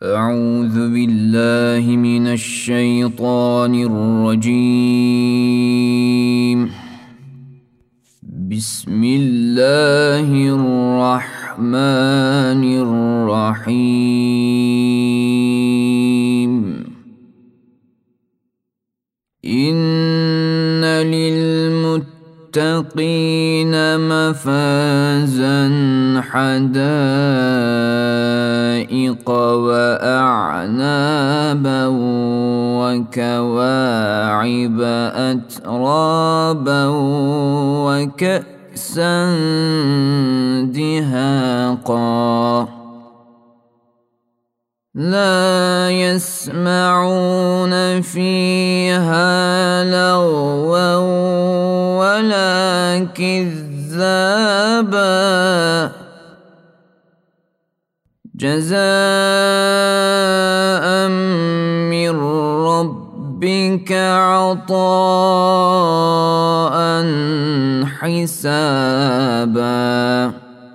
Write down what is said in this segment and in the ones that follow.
أعوذ بالله من الشيطان الرجيم. بسم الله الرحمن الرحيم. إن للمتقين مفازا حدائق وأعنابا وكواعب أترابا وكأسا دهاقا لا يسمعون فيها لغوا ولا كذابا جزاء من ربك عطاء حسابا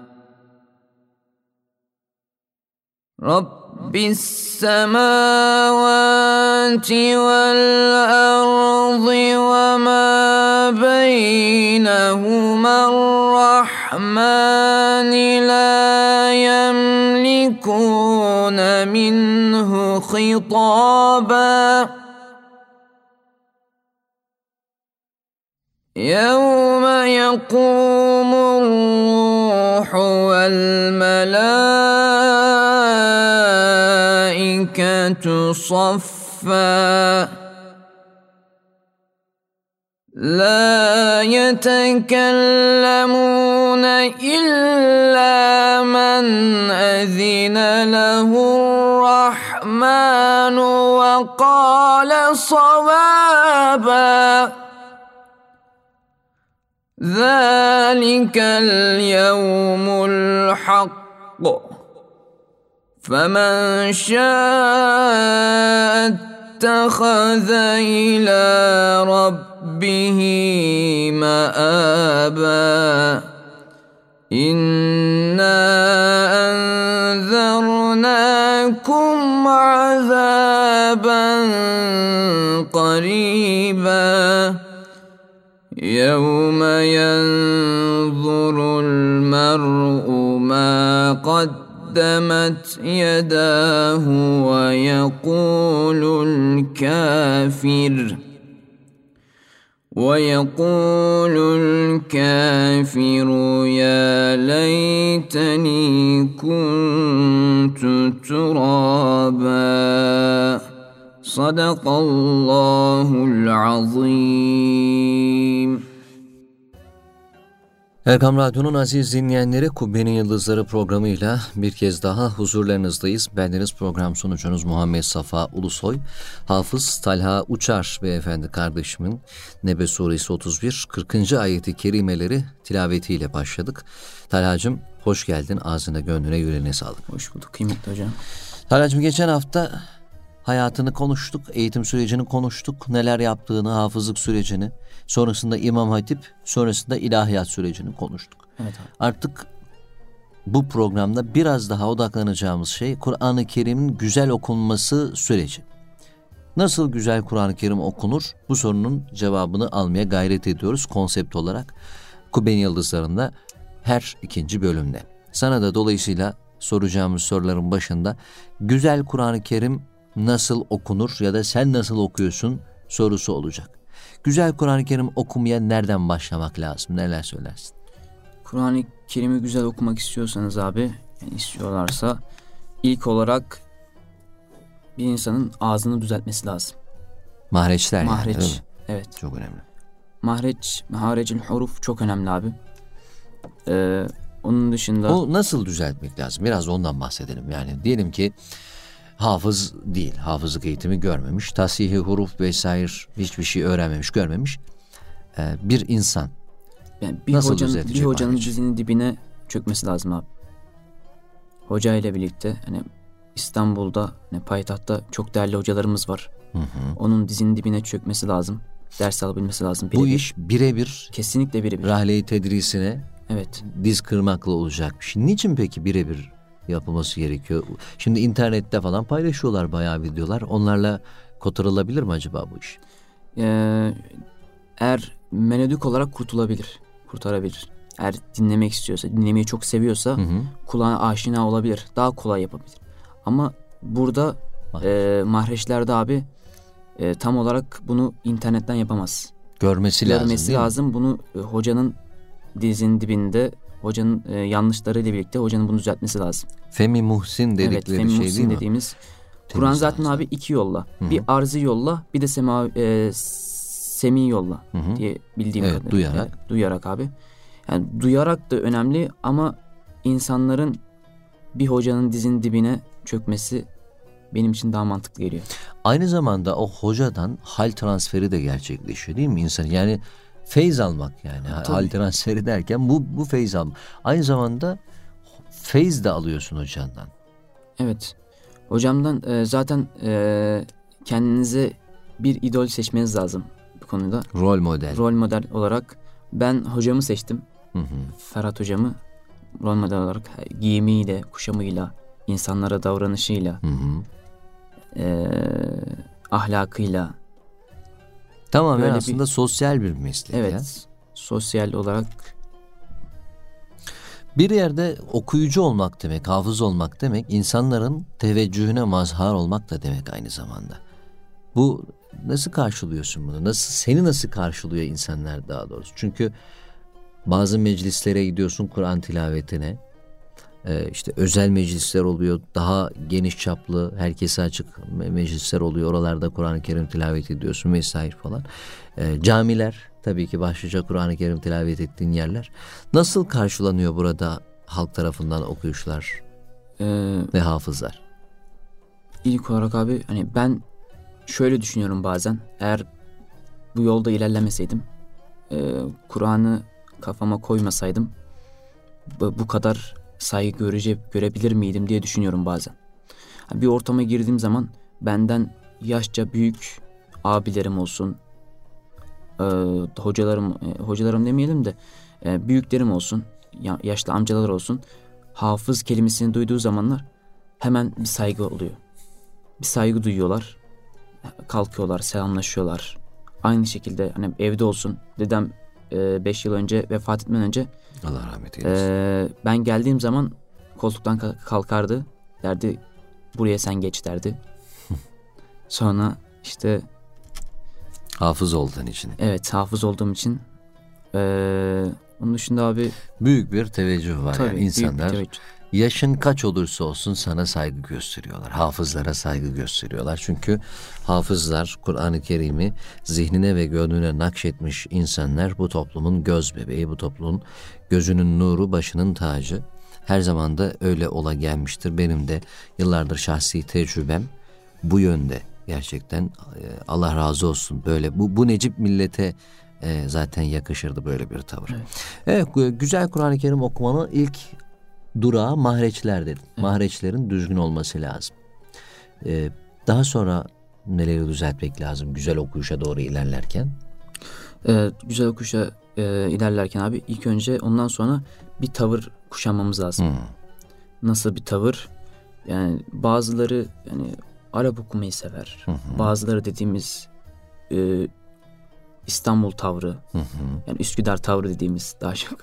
رب السماوات والأرض وما بينهما الرحمن لا يملكون منه خطابا يوم يقوم الروح والملائكة صفا لا يتكلمون إلا من أذن له الرحمن وقال صوابا ذلك اليوم الحق فمن شاء اتخذ إلى ربه مآبا إنا أنذرناكم عذابا قريبا يوم ينظر المرء ما قدمت يداه ويقول الكافر يا ليتني كنت ترابا صدق الله العظيم. Erkam Radyo'nun aziz dinleyenleri, Kubbe'nin Yıldızları programıyla bir kez daha huzurlarınızdayız. Bendeniz program sunucunuz Muhammed Safa Ulusoy. Hafız Talha Uçar beyefendi kardeşimin Nebe Suresi 31 40. ayeti kerimeleri tilavetiyle başladık. Talha'cığım hoş geldin, ağzına gönlüne yüreğine sağlık. Hoş bulduk kıymetli hocam. Talha'cığım geçen hafta hayatını konuştuk, eğitim sürecini konuştuk, neler yaptığını, hafızlık sürecini, sonrasında İmam Hatip, sonrasında ilahiyat sürecini konuştuk. Evet abi. Artık bu programda biraz daha odaklanacağımız şey Kur'an-ı Kerim'in güzel okunması süreci. Nasıl güzel Kur'an-ı Kerim okunur? Bu sorunun cevabını almaya gayret ediyoruz konsept olarak. Kubbe'nin Yıldızları'nda her ikinci bölümde. Sana da dolayısıyla soracağımız soruların başında güzel Kur'an-ı Kerim nasıl okunur ya da sen nasıl okuyorsun sorusu olacak. Güzel Kur'an-ı Kerim okumaya nereden başlamak lazım? Neler söylersin? Kur'an-ı Kerim'i güzel okumak istiyorsanız abi, yani istiyorlarsa ilk olarak bir insanın ağzını düzeltmesi lazım. Mahreçler Mahreç, yani, evet. Çok önemli. Maharecil huruf çok önemli abi. Onun dışında... O nasıl düzeltmek lazım? Biraz ondan bahsedelim. Yani diyelim ki hafız değil, hafızlık eğitimi görmemiş, tasih-i huruf vesaire hiçbir şey öğrenmemiş, görmemiş bir insan. Yani bir hocanın dizinin dibine çökmesi lazım abi. Hoca ile birlikte hani İstanbul'da, hani payitahtta çok değerli hocalarımız var. Hı. Onun dizinin dibine çökmesi lazım. Ders alabilmesi lazım. Bu iş birebir. Kesinlikle birebir. Rahle-i tedrisine evet. diz kırmakla olacak bir şey. Niçin peki birebir yapılması gerekiyor? Şimdi internette falan paylaşıyorlar bayağı videolar. Onlarla kotarılabilir mi acaba bu iş? Eğer melodik olarak kurtarabilir. Eğer dinlemek istiyorsa, dinlemeyi çok seviyorsa kulağına aşina olabilir. Daha kolay yapabilir. Ama burada mahreçlerde abi tam olarak bunu internetten yapamaz. Görmesi lazım. Bunu hocanın dizinin dibinde, hocanın yanlışlarıyla birlikte hocanın bunu düzeltmesi lazım. Femi Muhsin dedikleri evet, Femi şey Muhsin değil mi? Dediğimiz. Kur'an zaten abi 2 yolla. Bir arzi yolla, bir de semi yolla diye bildiğim kadarıyla. Duyarak abi. Yani duyarak da önemli ama insanların bir hocanın dizinin dibine çökmesi benim için daha mantıklı geliyor. Aynı zamanda o hocadan hal transferi de gerçekleşiyor değil mi insan? Yani feyz almak yani. Tabii. Hal transferi derken bu feyz almak. Aynı zamanda feyz de alıyorsun hocandan. Evet. Hocamdan zaten kendinize bir idol seçmeniz lazım bu konuda. Rol model. Rol model olarak ben hocamı seçtim. Ferhat hocamı rol model olarak giyimiyle, kuşamıyla, insanlara davranışıyla, ahlakıyla. Tamamen aslında sosyal bir meslek. Evet. Ya. Sosyal olarak. Bir yerde okuyucu olmak demek, hafız olmak demek, insanların teveccühüne mazhar olmak da demek aynı zamanda. Bu nasıl karşılıyorsun bunu? Seni nasıl karşılıyor insanlar daha doğrusu? Çünkü bazı meclislere gidiyorsun Kur'an tilavetine. İşte özel meclisler oluyor. Daha geniş çaplı, herkese açık meclisler oluyor. Oralarda Kur'an-ı Kerim tilavet ediyorsun vesaire falan. Camiler tabii ki başlıca Kur'an-ı Kerim tilavet ettiğin yerler. Nasıl karşılanıyor burada halk tarafından okuyuşlar ve hafızlar? İlk olarak abi hani ben şöyle düşünüyorum bazen. Eğer bu yolda ilerlemeseydim, Kur'an'ı kafama koymasaydım bu kadar saygı görebilir miydim diye düşünüyorum bazen. Bir ortama girdiğim zaman benden yaşça büyük abilerim olsun, hocalarım demeyelim de büyüklerim olsun, yaşlı amcalar olsun, hafız kelimesini duyduğu zamanlar hemen bir saygı oluyor. Bir saygı duyuyorlar, kalkıyorlar, selamlaşıyorlar. Aynı şekilde hani evde olsun, dedem 5 yıl önce vefat etmeden önce Allah rahmet eylesin. Ben geldiğim zaman koltuktan kalkardı, derdi buraya sen geç derdi. Sonra işte hafız olduğun için. Evet, hafız olduğum için. Onun dışında abi büyük bir teveccüh var. Tabii, yani insanlar yaşın kaç olursa olsun sana saygı gösteriyorlar. Hafızlara saygı gösteriyorlar. Çünkü hafızlar Kur'an-ı Kerim'i zihnine ve gönlüne nakşetmiş insanlar, bu toplumun göz bebeği, bu toplumun gözünün nuru, başının tacı. Her zaman da öyle ola gelmiştir. Benim de yıllardır şahsi tecrübem bu yönde. Gerçekten Allah razı olsun. Böyle bu Necip millete zaten yakışırdı böyle bir tavır. Evet, güzel Kur'an-ı Kerim okumanın ilk durağı mahreçler dedim. Evet. Mahreçlerin düzgün olması lazım. Daha sonra neleri düzeltmek lazım güzel okuyuşa doğru ilerlerken? Güzel okuyuşa ilerlerken abi ilk önce ondan sonra bir tavır kuşanmamız lazım. Nasıl bir tavır? Yani bazıları yani Arap okumayı sever. Bazıları dediğimiz İstanbul tavrı. Yani Üsküdar tavrı dediğimiz daha çok.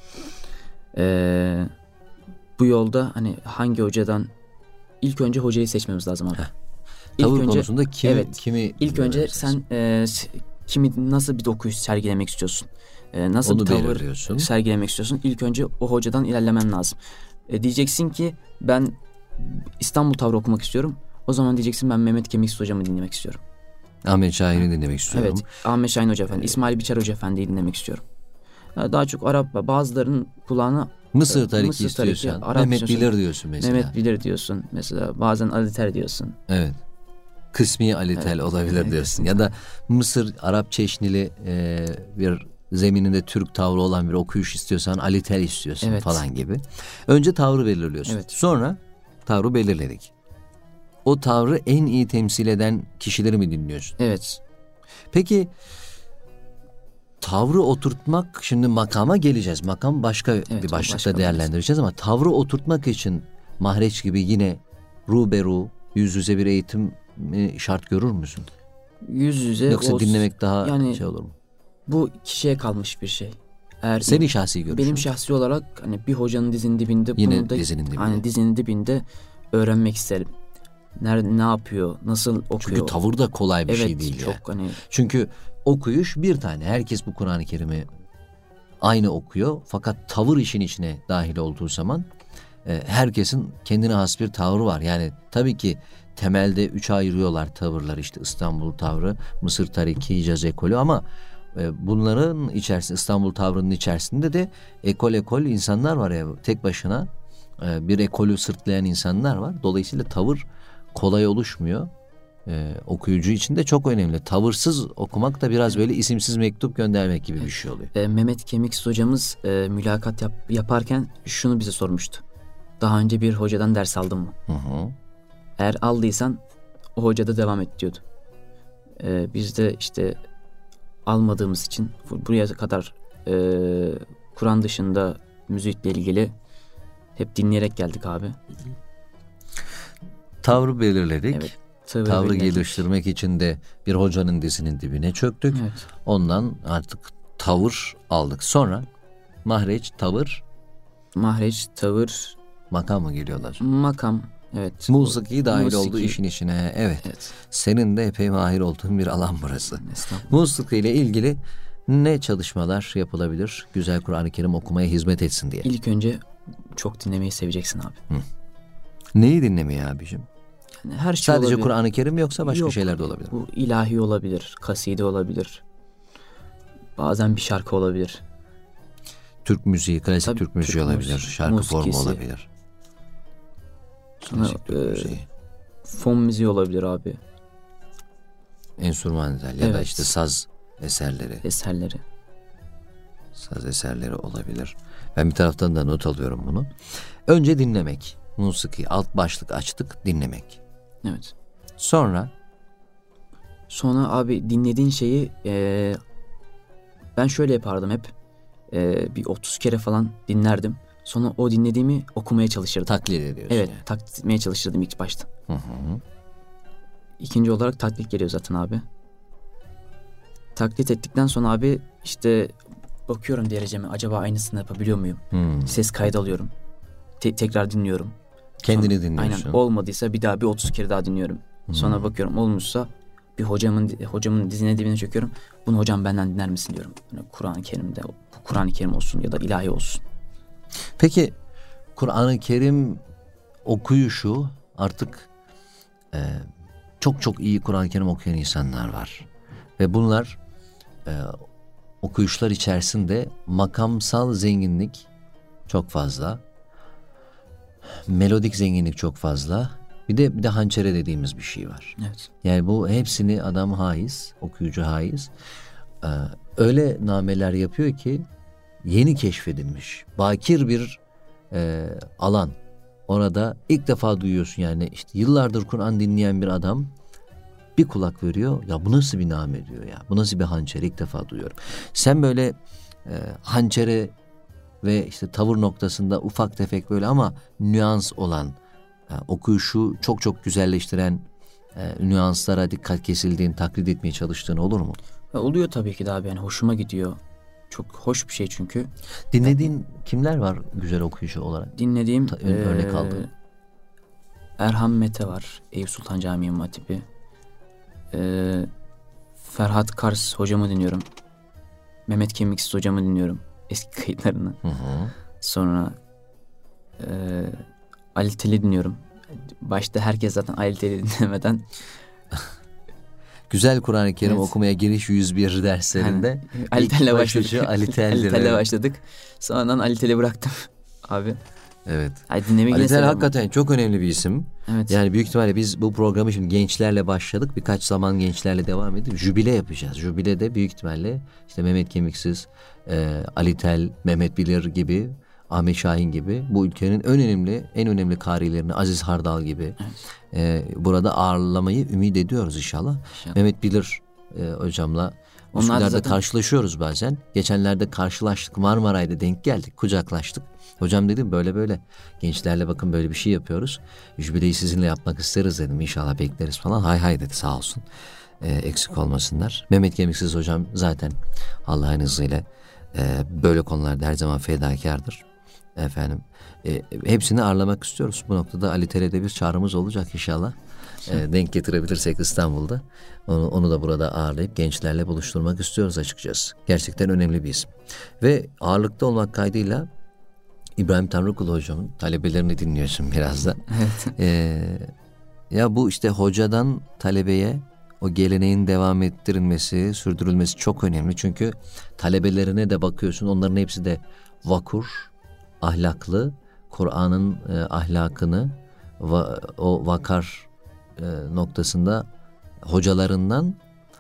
Bu yolda hani hangi hocadan ilk önce hocayı seçmemiz lazım abi. Tavır konusunda kimi ilk önce sen kimi nasıl bir okuyuş sergilemek istiyorsun? Nasıl onu bir tavır sergilemek istiyorsun? İlk önce o hocadan ilerlemen lazım. Diyeceksin ki ben İstanbul tavrı okumak istiyorum. O zaman diyeceksin ben Mehmet Kemiksiz hocamı dinlemek istiyorum. Ahmet Şahin'i dinlemek istiyorum. Evet, Ahmet Şahin Hoca Efendi, İsmail Biçer Hoca Efendi'yi dinlemek istiyorum. Daha çok Arap, bazılarının kulağına Mısır tariki istiyorsan Mehmet Bilir diyorsun mesela. Mehmet Bilir diyorsun mesela. Bazen Alitel diyorsun. Evet. Kısmi Alitel olabilir diyorsun. Ya da Mısır Arap çeşnili bir zemininde Türk tavrı olan bir okuyuş istiyorsan Alitel istiyorsun falan gibi. Önce tavrı belirliyorsun. Evet. Sonra tavrı belirledik. O tavrı en iyi temsil eden kişileri mi dinliyorsun? Evet. Peki tavrı oturtmak, şimdi makama geleceğiz. Makam başka bir başlıkta değerlendireceğiz ama tavrı oturtmak için Mahreç gibi yine ruberu, yüz yüze bir eğitim şart görür müsün? Yüz yüze Yoksa dinlemek daha yani şey olur mu? Bu kişiye kalmış bir şey. Eğer senin şahsi görüşün. Benim şahsi olarak hani bir hocanın dizinin dibinde, yine bunu da dizinin dibinde. Hani dizinin dibinde öğrenmek isterim. Nerede, ne yapıyor, nasıl okuyor? Çünkü tavır da kolay bir evet, şey değil çok ya. hani. Çünkü okuyuş bir tane. Herkes bu Kur'an-ı Kerim'i aynı okuyor. Fakat tavır işin içine dahil olduğu zaman herkesin kendine has bir tavrı var. Yani tabii ki temelde 3'e ayırıyorlar tavırları, işte İstanbul tavrı, Mısır tariki, Hicaz ekolü, ama bunların içerisinde, İstanbul tavrının içerisinde de ekol insanlar var ya, tek başına bir ekolü sırtlayan insanlar var. Dolayısıyla tavır kolay oluşmuyor. Okuyucu için de çok önemli. Tavırsız okumak da biraz böyle isimsiz mektup göndermek gibi bir şey oluyor. Mehmet Kemiksiz hocamız mülakat yaparken şunu bize sormuştu. Daha önce bir hocadan ders aldın mı? Hı hı. Eğer aldıysan o hocada devam et diyordu. Biz de işte almadığımız için buraya kadar Kur'an dışında müzikle ilgili hep dinleyerek geldik abi. Tavrı belirledik. Evet, tavrı geliştirmek için de bir hocanın dizinin dibine çöktük. Evet. Ondan artık tavır aldık. Sonra mahreç, tavır. Mahreç, tavır. Makam mı geliyorlar? Makam, evet. Musiki dahil oldu işin içine. Evet. Senin de epey mahir olduğun bir alan burası. Musiki ile ilgili ne çalışmalar yapılabilir? Güzel Kur'an-ı Kerim okumaya hizmet etsin diye. İlk önce çok dinlemeyi seveceksin abi. Neyi dinlemeyi abicim? Yani her şey sadece olabilir. Kur'an-ı Kerim yoksa başka Yok, şeyler de olabilir. Bu ilahi olabilir, kaside olabilir. Bazen bir şarkı olabilir. Türk müziği, klasik Tabii, Türk müziği olabilir. Şarkı musikisi. formu olabilir. Sonra, fon müziği olabilir abi. Enstrümantal ya da işte saz eserleri. Saz eserleri olabilir. Ben bir taraftan da not alıyorum bunu. Önce dinlemek. Musiki, alt başlık açtık, dinlemek. Evet. Sonra abi dinlediğin şeyi ben şöyle yapardım hep. Bir 30 kere falan dinlerdim. Sonra o dinlediğimi okumaya çalışırdım. Taklit ediyorsun. Evet, yani. taklit etmeye çalışırdım ilk başta. Hı. İkinci olarak taklit geliyor zaten abi. Taklit ettikten sonra abi işte bakıyorum dereceme, acaba aynısını yapabiliyor muyum? Ses kaydı alıyorum. Tekrar dinliyorum. Kendini sonra, dinliyorsun. Aynen, olmadıysa bir daha bir 30 kere daha dinliyorum. Sonra bakıyorum olmuşsa bir hocamın dizine dibine çöküyorum. Bunu hocam benden dinler misin diyorum. Yani Kur'an-ı Kerim'de, Kur'an-ı Kerim olsun ya da ilahi olsun. Peki Kur'an-ı Kerim okuyuşu artık çok çok iyi Kur'an-ı Kerim okuyan insanlar var. Ve bunlar okuyuşlar içerisinde makamsal zenginlik çok fazla. Melodik zenginlik çok fazla. Bir de hançere dediğimiz bir şey var. Evet. Yani bu hepsini adam haiz, okuyucu haiz. Öyle nameler yapıyor ki yeni keşfedilmiş. Bakir bir alan. Orada ilk defa duyuyorsun yani işte yıllardır Kur'an dinleyen bir adam bir kulak veriyor. Ya bu nasıl bir name diyor ya. Bu nasıl bir hançer, ilk defa duyuyorum. Sen böyle hançere ve işte tavır noktasında ufak tefek böyle ama nüans olan, okuyuşu çok çok güzelleştiren nüanslara dikkat kesildiğin, taklit etmeye çalıştığın olur mu? Oluyor tabii ki de abi, yani hoşuma gidiyor. Çok hoş bir şey çünkü. Dinlediğin kimler var güzel okuyucu olarak? Dinlediğim örnek aldığın. Erhan Mete var. Eyüp Sultan Camii İmam Hatibi. Ferhat Kars hocamı dinliyorum. Mehmet Kemiksiz hocamı dinliyorum. Eski kayıtlarını. Hı. Sonra Ali Tel'i dinliyorum. Başta herkes zaten Ali Tel'i dinlemeden. Güzel Kur'an-ı Kerim okumaya giriş 101 derslerinde Ali Tel'le başladık. Ali Tel'le başladık. Sonradan Ali Tel'i bıraktım abi. Evet. Ali Tel hakikaten çok önemli bir isim. Evet. Yani büyük ihtimalle biz bu programı şimdi gençlerle başladık. Birkaç zaman gençlerle devam edip jübile yapacağız. Jübilede büyük ihtimalle işte Mehmet Kemiksiz, Ali Tel, Mehmet Bilir gibi, Ahmet Şahin gibi bu ülkenin en önemli karilerini, Aziz Hardal gibi burada ağırlamayı ümit ediyoruz inşallah. Mehmet Bilir hocamla Üsküdar'da zaten... karşılaşıyoruz bazen. Geçenlerde karşılaştık, Marmaray'da denk geldik, kucaklaştık. Hocam dedim böyle böyle gençlerle bakın böyle bir şey yapıyoruz. Jübileyi sizinle yapmak isteriz dedim, İnşallah bekleriz falan. Hay hay dedi, sağ olsun. Eksik olmasınlar. Mehmet Kemiksiz hocam zaten Allah'ın izniyle böyle konularda her zaman fedakardır. Efendim hepsini ağırlamak istiyoruz. Bu noktada Ali TR'de bir çağrımız olacak inşallah. Denk getirebilirsek İstanbul'da onu da burada ağırlayıp gençlerle buluşturmak istiyoruz açıkçası. Gerçekten önemli bir isim. Ve ağırlıkta olmak kaydıyla İbrahim Tanrıkulu hocamın talebelerini dinliyorsun biraz da. Evet. Ya bu işte hocadan talebeye o geleneğin devam ettirilmesi, sürdürülmesi çok önemli. Çünkü talebelerine de bakıyorsun, onların hepsi de vakur, ahlaklı, Kur'an'ın ahlakını o vakar noktasında hocalarından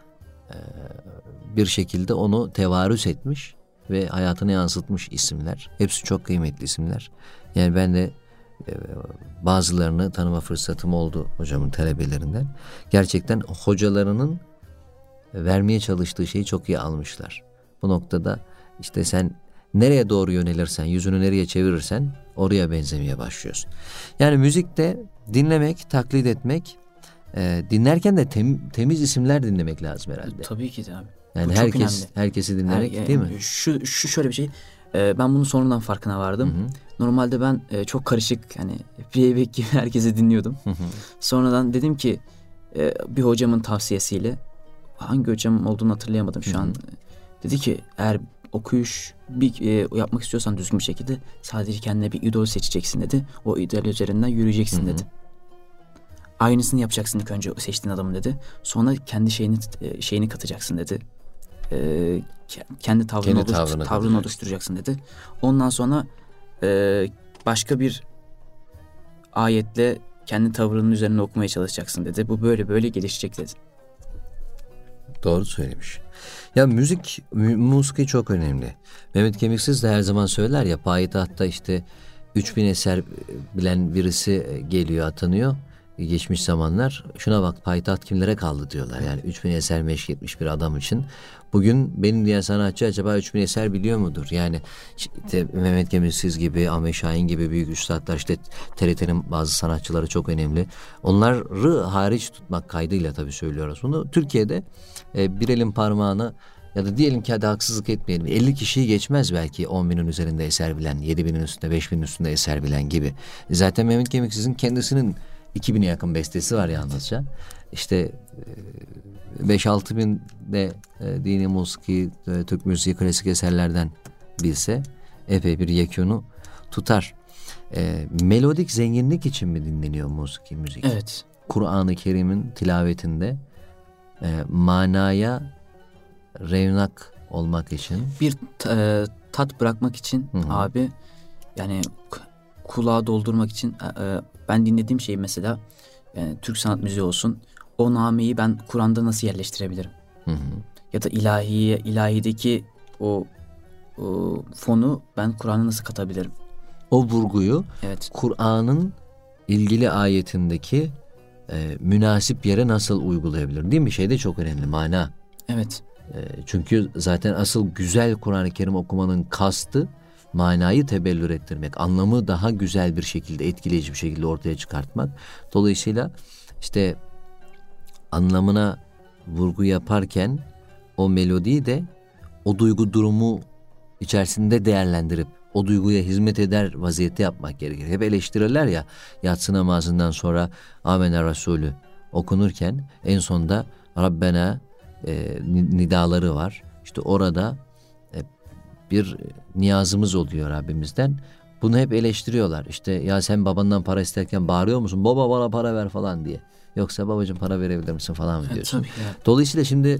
bir şekilde onu tevarüs etmiş ve hayatına yansıtmış isimler. Hepsi çok kıymetli isimler. Yani ben de bazılarını tanıma fırsatım oldu hocamın talebelerinden. Gerçekten hocalarının vermeye çalıştığı şeyi çok iyi almışlar. Bu noktada işte sen nereye doğru yönelirsen, yüzünü nereye çevirirsen oraya benzemeye başlıyorsun. Yani müzikte dinlemek, taklit etmek, dinlerken de temiz isimler dinlemek lazım herhalde. Tabii ki de abi. Yani herkesi dinlemek değil mi? Şu şöyle bir şey. Ben bunun sonundan farkına vardım. Hı hı. Normalde ben çok karışık, hani playback gibi herkesi dinliyordum. Hı hı. Sonradan dedim ki bir hocamın tavsiyesiyle, hangi hocam olduğunu hatırlayamadım şu an. Dedi ki eğer okuyuş yapmak istiyorsan düzgün bir şekilde sadece kendine bir idol seçeceksin dedi. O idol üzerinden yürüyeceksin dedi. Aynısını yapacaksın ilk önce seçtiğin adamın dedi. Sonra kendi şeyini katacaksın dedi. Kendi tavrını oluşturacaksın dedi. Ondan sonra başka bir ayetle kendi tavrının üzerine okumaya çalışacaksın dedi. Bu böyle böyle gelişecek dedi. Doğru söylemiş. Ya musiki çok önemli. Mehmet Kemiksiz de her zaman söyler ya, payitahtta işte 3000 eser bilen birisi geliyor, atanıyor. Geçmiş zamanlar şuna bak payitaht kimlere kaldı diyorlar. Yani 3000 eser meşk etmiş bir adam için. Bugün benim diyen sanatçı acaba 3000 eser biliyor mudur? Yani işte Mehmet Kemiksiz gibi, Ahmet Şahin gibi büyük üstadlar, işte TRT'nin bazı sanatçıları çok önemli. Onları hariç tutmak kaydıyla tabii söylüyoruz bunu. Türkiye'de bir elin parmağını, ya da diyelim ki hadi haksızlık etmeyelim, 50 kişiyi geçmez belki 10.000'in üzerinde eser bilen, 7.000'in üstünde, 5.000'in üstünde eser bilen gibi. Zaten Mehmet Kemiksiz'in kendisinin 2000'e yakın bestesi var yalnızca. İşte 5-6 bin de dini musiki, Türk müziği, klasik eserlerden bilse epey bir yekûnu tutar. Melodik zenginlik için mi dinleniyor musiki, müzik? Evet. Kur'an-ı Kerim'in tilavetinde manaya revnak olmak için. Bir tat bırakmak için abi, yani kulağı doldurmak için ben dinlediğim şey mesela Türk sanat müziği olsun, o nameyi ben Kur'an'da nasıl yerleştirebilirim? Ya da ilahideki o fonu ben Kur'an'a nasıl katabilirim? O vurguyu evet, Kur'an'ın ilgili ayetindeki münasip yere nasıl uygulayabilirim? Değil mi? Şey de çok önemli, mana. Evet. Çünkü zaten asıl güzel Kur'an-ı Kerim okumanın kastı manayı tebellür ettirmek, anlamı daha güzel bir şekilde, etkileyici bir şekilde ortaya çıkartmak. Dolayısıyla işte anlamına vurgu yaparken o melodiyi de o duygu durumu içerisinde değerlendirip o duyguya hizmet eder vaziyette yapmak gerekir. Hep eleştirirler ya, yatsı namazından sonra Amener Resulü okunurken en sonda Rabbena nidaları var. İşte orada bir niyazımız oluyor Rabbimizden. Bunu hep eleştiriyorlar. İşte ya sen babandan para isterken bağırıyor musun? Baba bana para ver falan diye. Yoksa babacığım para verebilir misin falan mı diyorsun? Tabii ya. Dolayısıyla şimdi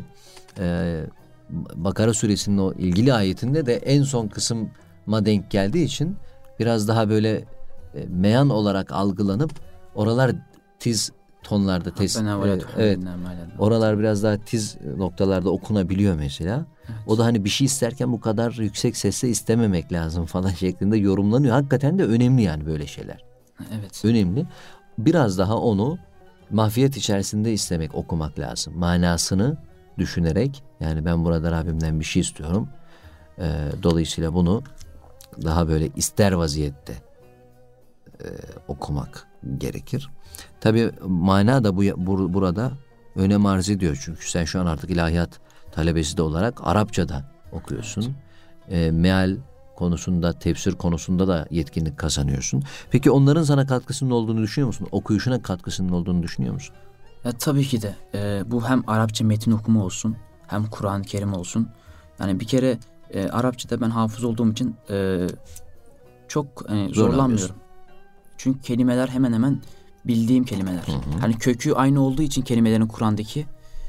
Bakara suresinin o ilgili ayetinde de en son kısma denk geldiği için biraz daha böyle meyan olarak algılanıp oralar tiz tonlarda, evet, oralar biraz daha tiz noktalarda okunabiliyor mesela. Evet. O da hani bir şey isterken bu kadar yüksek sesle istememek lazım falan şeklinde yorumlanıyor. Hakikaten de önemli yani böyle şeyler. Evet. Önemli. Biraz daha onu mahfiyet içerisinde istemek, okumak lazım. Manasını düşünerek, yani ben burada Rabbimden bir şey istiyorum. Dolayısıyla bunu daha böyle ister vaziyette okumak gerekir. Tabii mana da burada önem arz ediyor. Çünkü sen şu an artık ilahiyat talebesi de olarak Arapçada okuyorsun. Meal konusunda, tefsir konusunda da yetkinlik kazanıyorsun. Peki onların sana katkısının olduğunu düşünüyor musun? Okuyuşuna katkısının olduğunu düşünüyor musun? Tabii ki de. Bu hem Arapça metin okuma olsun, hem Kur'an-ı Kerim olsun. Yani bir kere Arapçada ben hafız olduğum için çok zorlanmıyorum. Çünkü kelimeler hemen hemen bildiğim kelimeler. Hani kökü aynı olduğu için kelimelerin Kur'an'daki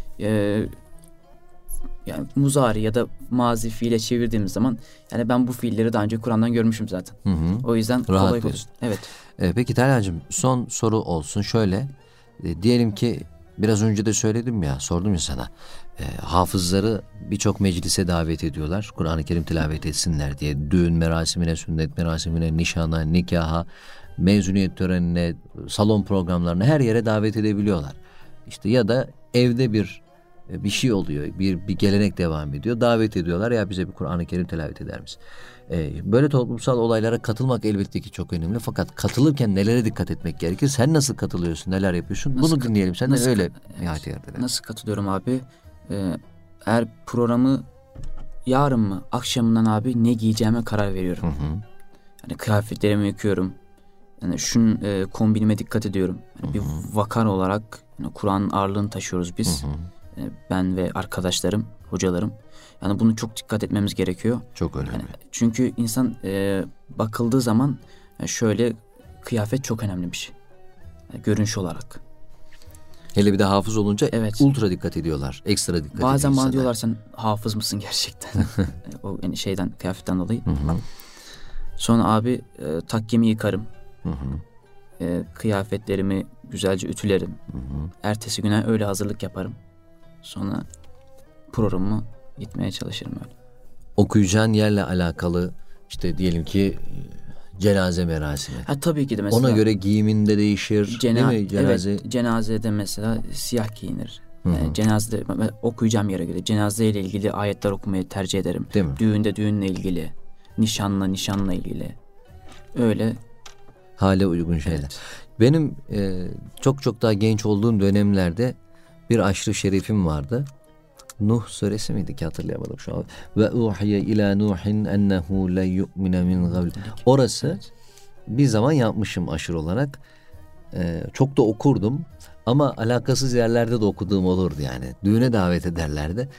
yani muzari ya da mazi fiile çevirdiğimiz zaman, yani ben bu fiilleri daha önce Kur'an'dan görmüşüm zaten. O yüzden kolay olsun. Evet. Peki Talha'cığım, son soru olsun şöyle. Diyelim ki biraz önce de söyledim ya, sordum ya sana. Hafızları birçok meclise davet ediyorlar. Kur'an-ı Kerim tilavet etsinler diye. Düğün merasimine, sünnet merasimine, nişana, nikaha, mezuniyet törenine, salon programlarına, her yere davet edebiliyorlar. İşte ya da evde bir şey oluyor, bir gelenek devam ediyor. Davet ediyorlar, ya bize bir Kur'an-ı Kerim tilavet eder misin? Böyle toplumsal olaylara katılmak elbette ki çok önemli. Fakat katılırken nelere dikkat etmek gerekir? Sen nasıl katılıyorsun, neler yapıyorsun? Bunu dinleyelim. Sen de öyle nihayet yerde. Nasıl katılıyorum abi? Eğer programı yarın mı, akşamından abi ne giyeceğime karar veriyorum. Yani kıyafetlerimi yıkıyorum. Yani şunun kombinime dikkat ediyorum. Yani bir vakar olarak yani Kur'an'ın ağırlığını taşıyoruz biz. Ben ve arkadaşlarım, hocalarım. Yani bunu çok dikkat etmemiz gerekiyor. Çok önemli. Yani çünkü insan bakıldığı zaman şöyle, kıyafet çok önemli bir şey. Yani görünüş olarak. Hele bir de hafız olunca ultra dikkat ediyorlar. Ekstra dikkat ediyorlar. Bazen bana diyorlar, sen hafız mısın gerçekten? O şeyden, kıyafetten dolayı. Sonra abi takkemi yıkarım. Kıyafetlerimi güzelce ütülerim. Ertesi güne öyle hazırlık yaparım. Sonra programımı gitmeye çalışırım öyle. Okuyacağın yerle alakalı işte diyelim ki cenaze merasimi. Tabii ki de mesela. Ona göre giyiminde değişir değil mi cenaze? Evet, cenazede mesela siyah giyinir. Yani cenazede okuyacağım yere göre cenazeyle ilgili ayetler okumayı tercih ederim. Değil mi? Düğünde düğünle ilgili, nişanla ilgili. Öyle. Hale uygun şeyler. Evet. Benim çok daha genç olduğum dönemlerde bir aşırı şerifim vardı. Nuh suresi miydi ki, hatırlayamadım şu an. Ve uhiye ila Nuhin ennehu la yu'mine min gavl. Orası bir zaman yapmışım aşırı olarak. Çok da okurdum ama alakasız yerlerde de okuduğum olurdu yani. Düğüne davet ederlerdi.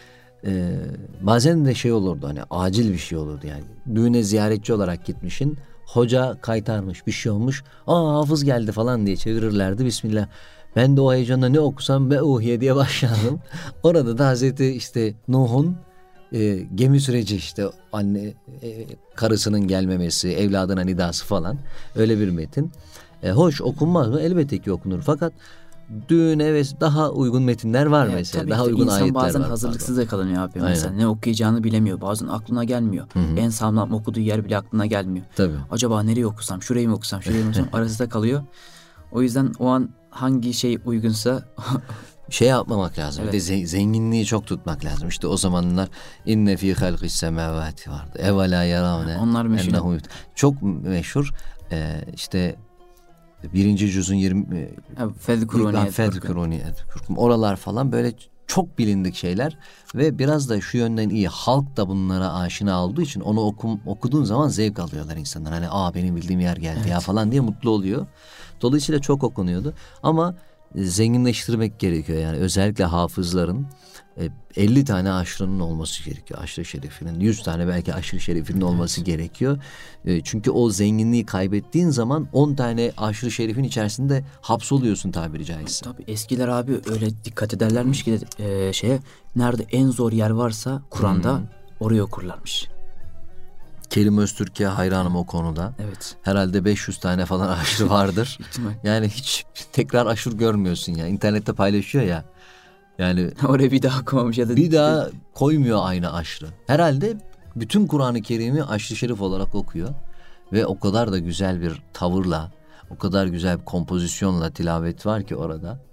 Bazen de şey olurdu, hani acil bir şey olurdu yani. Düğüne ziyaretçi olarak gitmişsin. Hoca kaytarmış, bir şey olmuş. Hafız geldi falan diye çevirirlerdi. Bismillah. Ben de o heyecanla ne okusam ve uhiye diye başladım. Orada da Hazreti işte Nuh'un gemi süreci, işte anne karısının gelmemesi, evladına nidası falan, öyle bir metin. Hoş okunmaz mı? Elbette ki okunur. Fakat düğüne ve daha uygun metinler var mesela. Daha uygun ayetler var. İnsan bazen hazırlıksız yakalanıyor abi. Mesela ne okuyacağını bilemiyor. Bazen aklına gelmiyor. En sağlam okuduğu yer bile aklına gelmiyor. Tabii. Acaba nereye okusam? Şurayı mı okusam? Şurayı mı okusam? Arasında kalıyor. O yüzden o an hangi şey uygunsa şey yapmamak lazım. Evet. Bir de zenginliği çok tutmak lazım. İşte o zamanlar inne fî halqis semâvâti vardı. Evvelâ yaravne. Onlar meşhur. Çok meşhur. İşte 1. cüzün 20 Fezkuruni. Oralar falan böyle çok bilindik şeyler ve biraz da şu yönden iyi. Halk da bunlara aşina olduğu için onu okuduğun zaman zevk alıyorlar insanlar. Hani benim bildiğim yer geldi ya falan diye mutlu oluyor. Dolayısıyla çok okunuyordu. Ama zenginleştirmek gerekiyor. Yani özellikle hafızların 50 tane aşrının olması gerekiyor. Aşrı şerifinin 100 tane belki aşrı şerifinin olması gerekiyor. Çünkü o zenginliği kaybettiğin zaman 10 tane aşrı şerifin içerisinde hapsoluyorsun tabiri caizse. Tabii eskiler abi öyle dikkat ederlermiş ki nerede en zor yer varsa Kur'an'da oraya okurlarmış. Kerim Öztürk'e hayranım o konuda. Evet. Herhalde 500 tane falan aşırı vardır. Yani hiç tekrar aşırı görmüyorsun ya. İnternette paylaşıyor ya. Yani oraya bir daha koymamış ya da bir daha koymuyor aynı aşırı. Herhalde bütün Kur'an-ı Kerim'i aşırı şerif olarak okuyor ve o kadar da güzel bir tavırla, o kadar güzel bir kompozisyonla tilavet var ki orada.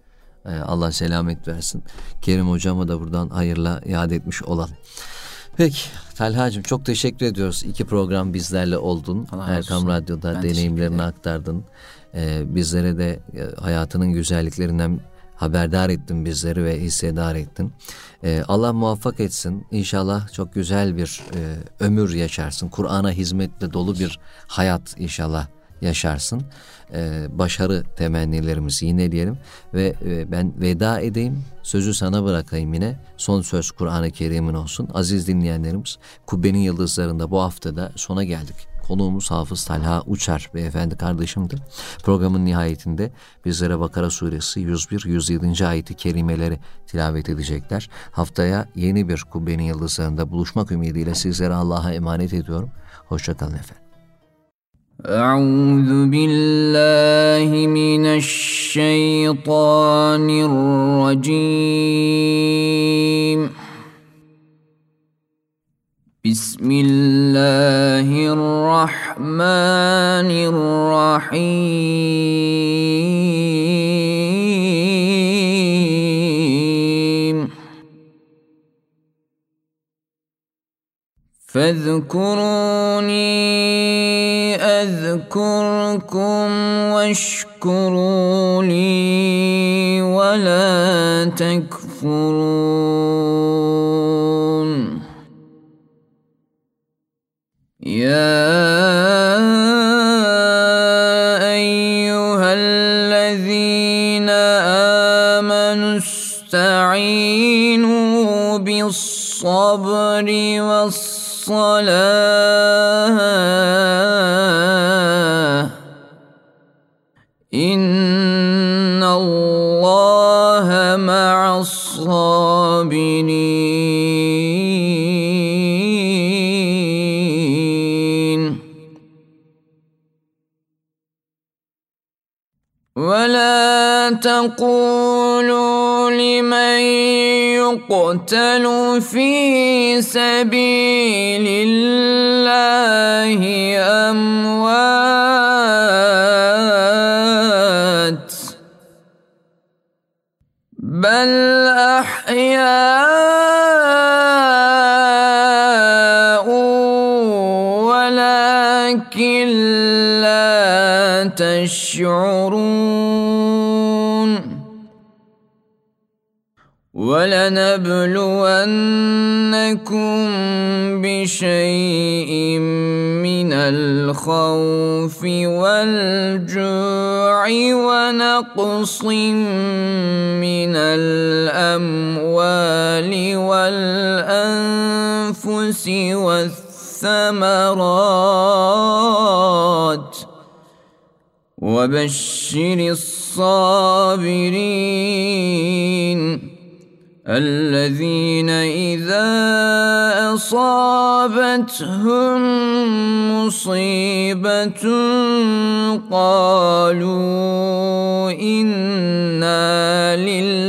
Allah selamet versin. Kerim hocama da buradan hayırla iade etmiş olalım. Peki Talha'cığım çok teşekkür ediyoruz. 2 program bizlerle oldun. Erkam Radyo'da ben deneyimlerini aktardın. Bizlere de hayatının güzelliklerinden haberdar ettin bizleri ve hissedar ettin. Allah muvaffak etsin. İnşallah çok güzel bir ömür yaşarsın. Kur'an'a hizmetle dolu bir hayat inşallah yaşarsın. Başarı temennilerimizi yineleyelim ve ben veda edeyim. Sözü sana bırakayım yine. Son söz Kur'an-ı Kerim'in olsun. Aziz dinleyenlerimiz, Kubbenin Yıldızları'nda bu haftada sona geldik. Konuğumuz Hafız Talha Uçar beyefendi kardeşimdir. Programın nihayetinde bizlere Bakara suresi 101-107. ayeti kerimeleri tilavet edecekler. Haftaya yeni bir Kubbenin Yıldızları'nda buluşmak ümidiyle sizlere Allah'a emanet ediyorum. Hoşça kalın efendim. أعوذ بالله من الشيطان الرجيم بسم الله الرحمن الرحيم فاذكروني أذكركم واشكروا لي ولا تكفرون يا أيها الذين آمنوا استعينوا بالصبر والصلاة إن الله مع الصابرين ولا تقولوا لمن يقتل في سبيل الله أموات بل أحياء ولكن لا تشعرون ولنبلونكم بشيء من الخوف والجوع ونقص من الأموال والأنفس والثمرات وبشر الصابرين الذين إذا أصابتهم مصيبة قالوا إنا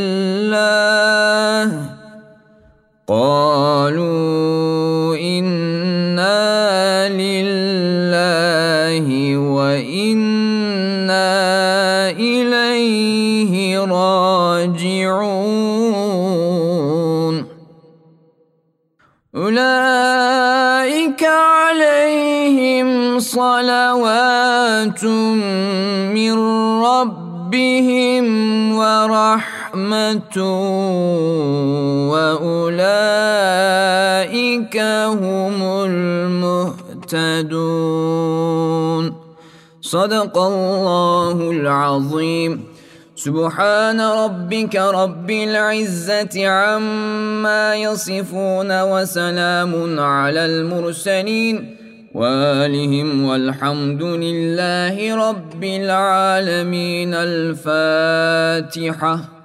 لله وإنا إليه راجعون أولئك عليهم صلوات من ربهم ورحمة وأولئك هم المهتدون صدق الله العظيم سبحان ربك رب العزة عما يصفون وسلام على المرسلين وآلهم والحمد لله رب العالمين الفاتحة.